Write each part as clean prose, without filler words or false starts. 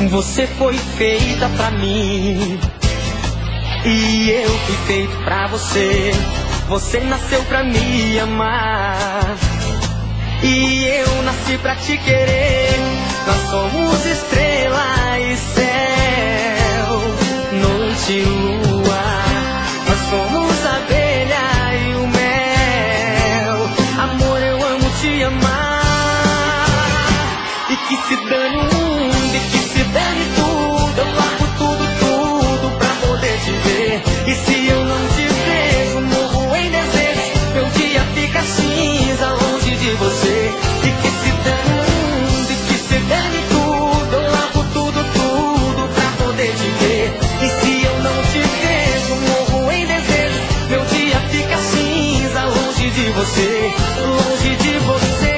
Você foi feita pra mim e eu fui feito pra você. Você nasceu pra me amar e eu nasci pra te querer. Nós somos estrela e céu, noite e lua. Nós somos a abelha e o mel. Amor, eu amo te amar. E que se dane o mundo, e que se dane tudo. Eu largo tudo pra poder te ver. E se eu não te vejo, morro em desejo. Meu dia fica cinza longe de você. E que se dane o mundo, e que se dane tudo. Eu largo tudo pra poder te ver. E se eu não te vejo, morro em desejo. Meu dia fica cinza longe de você, longe de você.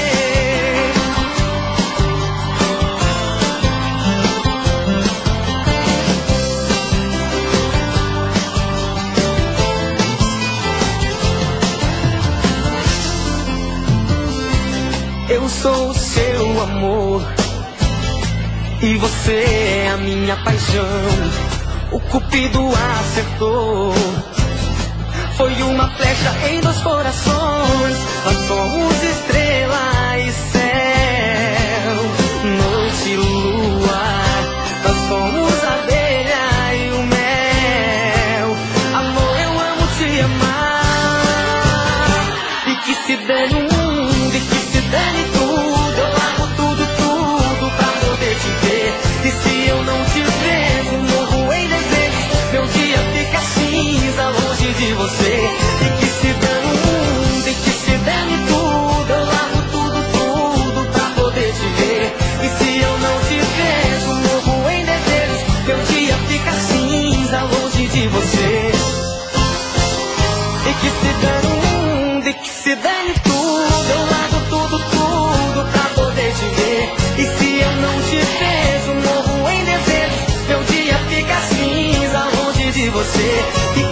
Eu sou o seu amor e você é a minha paixão. O cupido acertou, foi uma flecha em 2 corações. Nós somos estrela e céu, noite e lua. Nós somos a abelha e o mel. Amor, eu amo te amar. E que se dane o mundo, e que se dane tudo. Eu largo tudo pra poder te ver. E se eu não te vejo, morro em desejo. Meu dia fica cinza longe de você. E que se dane o mundo, e que se dane tudo. Eu largo tudo pra poder te ver. E se eu não te vejo, morro em desejo. Meu dia fica cinza longe de você. E que se dane o mundo, e que se dane tudo. Eu largo tudo pra poder te ver. E se eu não te vejo, morro em desejo. Meu dia fica cinza longe de você. E